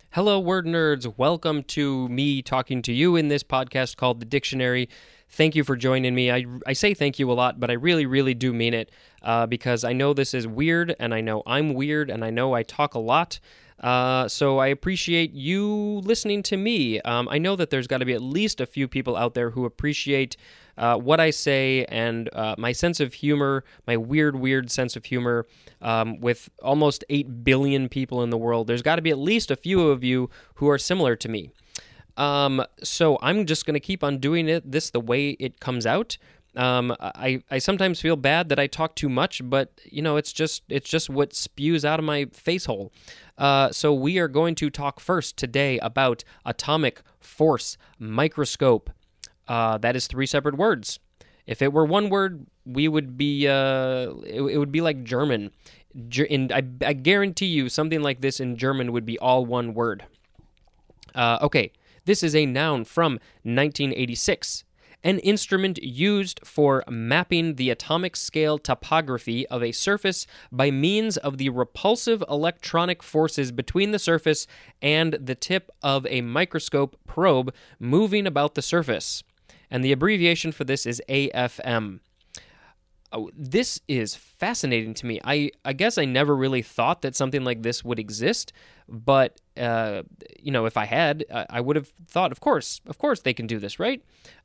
Hello, word nerds. Welcome to me talking to you in this podcast called The Dictionary. Thank you for joining me. I say thank you a lot, but I really, really do mean it because I know this is weird, and I know I'm weird, and I know I talk a lot. So I appreciate you listening to me. I know that there's got to be at least a few people out there who appreciate what I say and my sense of humor, my weird sense of humor. With almost 8 billion people in the world, there's got to be at least a few of you who are similar to me. So I'm just going to keep on doing this the way it comes out. I sometimes feel bad that I talk too much, but it's just what spews out of my face hole. So we are going to talk first today about atomic force microscope. That is 3 separate words. If it were one word, we would be it would be like German. I guarantee you something like this in German would be all one word. Okay, this is a noun from 1986. An instrument used for mapping the atomic scale topography of a surface by means of the repulsive electronic forces between the surface and the tip of a microscope probe moving about the surface. And the abbreviation for this is AFM. Oh, this is fascinating to me. I guess I never really thought that something like this would exist, but if I had, I would have thought, of course they can do this, right?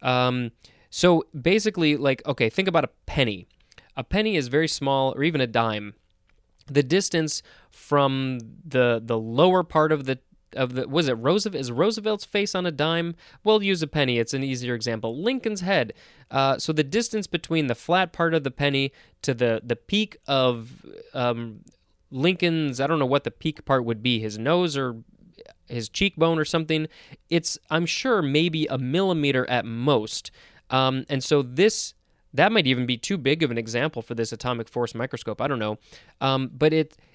So basically, okay, think about a penny. A penny is very small, or even a dime. The distance from the lower part of the was it Roosevelt? Is Roosevelt's face on a dime? We'll use a penny. It's an easier example. Lincoln's head. So the distance between the flat part of the penny to the peak of Lincoln's, I don't know what the peak part would be, his nose or his cheekbone or something. It's, I'm sure, maybe a millimeter at most. And so that might even be too big of an example for this atomic force microscope. I don't know. But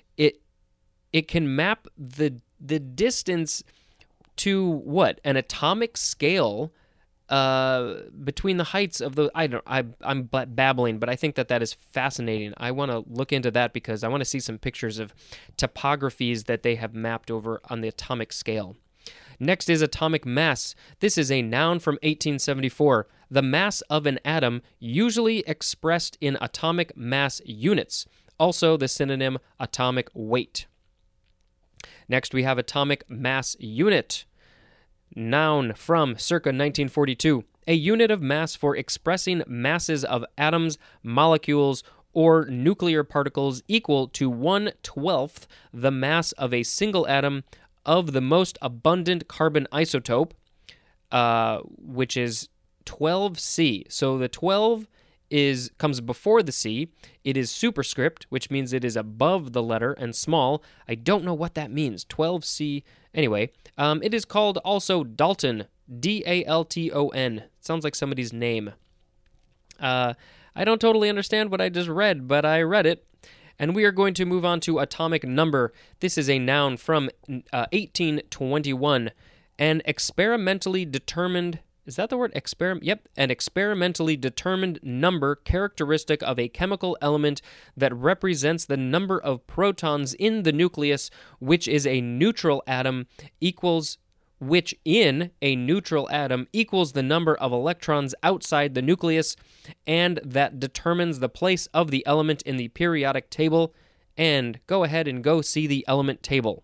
it can map the distance to what? An atomic scale between the heights of the... I'm babbling, but I think that is fascinating. I want to look into that because I want to see some pictures of topographies that they have mapped over on the atomic scale. Next is atomic mass. This is a noun from 1874. The mass of an atom, usually expressed in atomic mass units. Also the synonym atomic weight. Next, we have atomic mass unit. Noun from circa 1942. A unit of mass for expressing masses of atoms, molecules, or nuclear particles equal to 1/12 the mass of a single atom of the most abundant carbon isotope, which is 12C. So the 12 comes before the C. It is superscript, which means it is above the letter, and small. I don't know what that means. 12C. Anyway, it is called also Dalton. Dalton. Sounds like somebody's name. I don't totally understand what I just read, but I read it. And we are going to move on to atomic number. This is a noun from 1821. An experimentally determined... Is that the word? Yep. An experimentally determined number characteristic of a chemical element that represents the number of protons in the nucleus, which in a neutral atom equals the number of electrons outside the nucleus, and that determines the place of the element in the periodic table. And go ahead and go see the element table.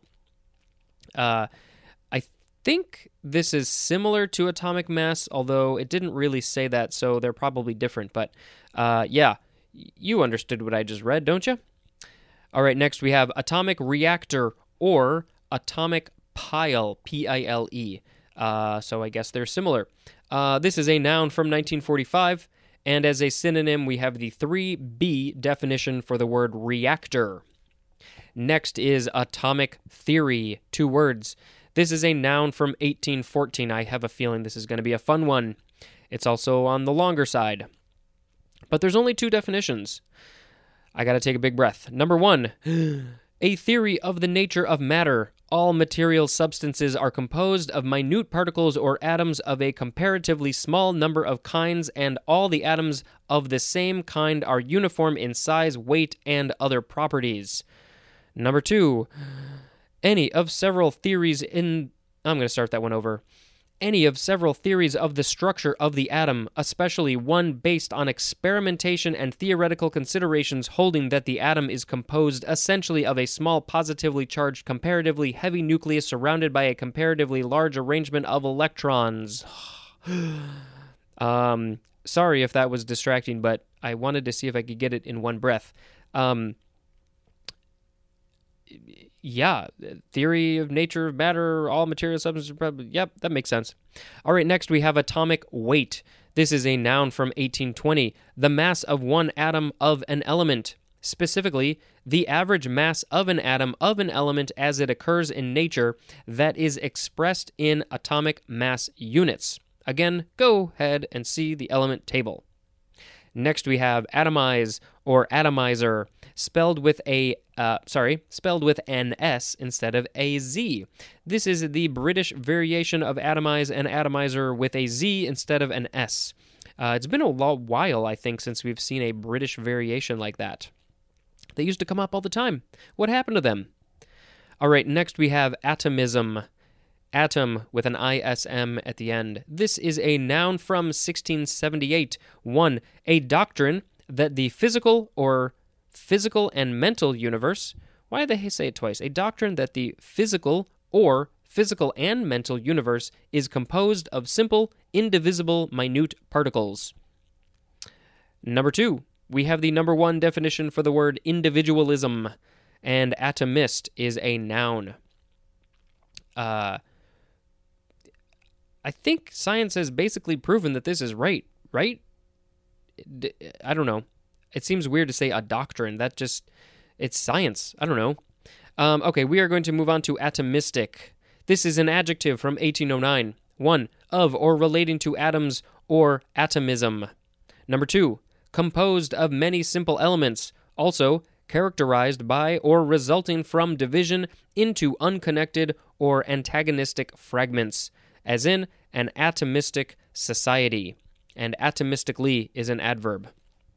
I think this is similar to atomic mass, although it didn't really say that, so they're probably different. But yeah, you understood what I just read, don't you? All right, next we have atomic reactor or atomic pile, P-I-L-E. So I guess they're similar. This is a noun from 1945, and as a synonym, we have the 3B definition for the word reactor. Next is atomic theory, 2 words. This is a noun from 1814. I have a feeling this is going to be a fun one. It's also on the longer side. But there's only 2 definitions. I got to take a big breath. Number 1, a theory of the nature of matter. All material substances are composed of minute particles or atoms of a comparatively small number of kinds, and all the atoms of the same kind are uniform in size, weight, and other properties. Number 2, Any of several theories in... I'm going to start that one over. Any of several theories of the structure of the atom, especially one based on experimentation and theoretical considerations holding that the atom is composed essentially of a small positively charged, comparatively heavy nucleus surrounded by a comparatively large arrangement of electrons. Sorry if that was distracting, but I wanted to see if I could get it in one breath. Yeah, theory of nature of matter, all material substances, yep, that makes sense. All right, next we have atomic weight. This is a noun from 1820, the mass of one atom of an element. Specifically, the average mass of an atom of an element as it occurs in nature that is expressed in atomic mass units. Again, go ahead and see the element table. Next we have atomize or atomizer, spelled with an S instead of a Z. This is the British variation of atomize and atomizer with a Z instead of an S. It's been a while, I think, since we've seen a British variation like that. They used to come up all the time. What happened to them? All right, next we have atomism. Atom with an ISM at the end. This is a noun from 1678. 1. A doctrine that the physical and mental universe... Why did they say it twice? A doctrine that the physical and mental universe is composed of simple, indivisible, minute particles. Number 2. We have the number 1 definition for the word individualism, and atomist is a noun. I think science has basically proven that this is right? I don't know. It seems weird to say a doctrine. It's science. I don't know. Okay, we are going to move on to atomistic. This is an adjective from 1809. 1. Of or relating to atoms or atomism. Number 2. Composed of many simple elements. Also, characterized by or resulting from division into unconnected or antagonistic fragments, as in an atomistic society. And atomistically is an adverb.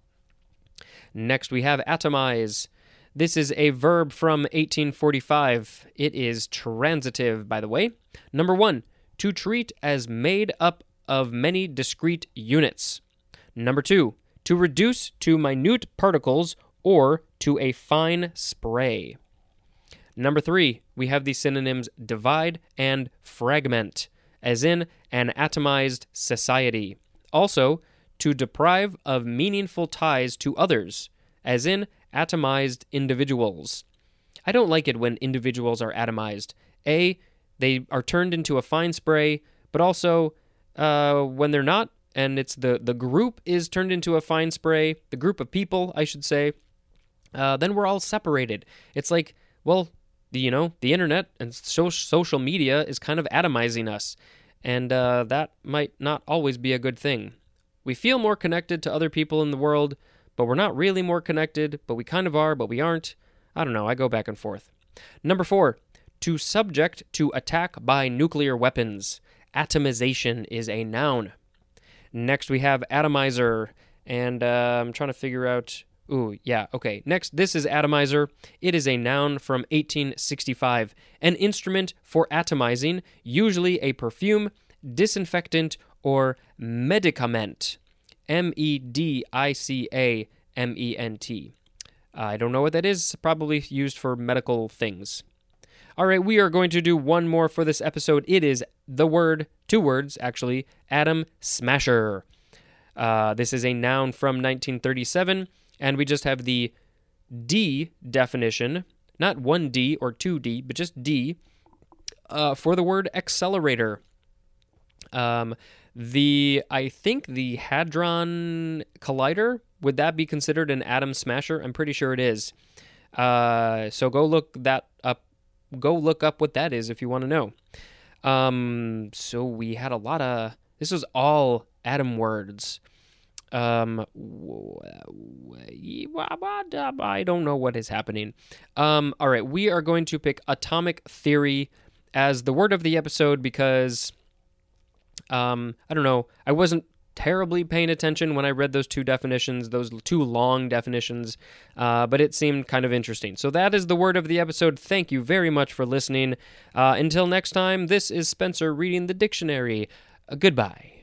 Next we have atomize. This is a verb from 1845. It is transitive, by the way. Number 1, to treat as made up of many discrete units. Number 2, to reduce to minute particles or to a fine spray. Number 3, we have the synonyms divide and fragment, as in an atomized society. Also, to deprive of meaningful ties to others, as in atomized individuals. I don't like it when individuals are atomized. They are turned into a fine spray, but also when they're not, and it's the group is turned into a fine spray, the group of people, I should say, then we're all separated. It's like, well, the internet and social media is kind of atomizing us, and that might not always be a good thing. We feel more connected to other people in the world, but we're not really more connected, but we kind of are, but we aren't. I don't know, I go back and forth. Number 4, to subject to attack by nuclear weapons. Atomization is a noun. Next we have atomizer, and I'm trying to figure out... Next, this is atomizer. It is a noun from 1865. An instrument for atomizing, usually a perfume, disinfectant, or medicament. medicament. I don't know what that is. Probably used for medical things. All right, we are going to do one more for this episode. It is the word, 2 words actually, atom smasher. This is a noun from 1937. And we just have the D definition, not 1D or 2D, but just D, for the word accelerator. I think the Hadron Collider, would that be considered an atom smasher? I'm pretty sure it is. So go look that up. Go look up what that is if you want to know. So we had a lot of... This was all atom words. I don't know what is happening. All right, we are going to pick atomic theory as the word of the episode because, I don't know, I wasn't terribly paying attention when I read those two definitions, those two long definitions, but it seemed kind of interesting. So that is the word of the episode. Thank you very much for listening. Until next time, this is Spencer reading the dictionary. Goodbye.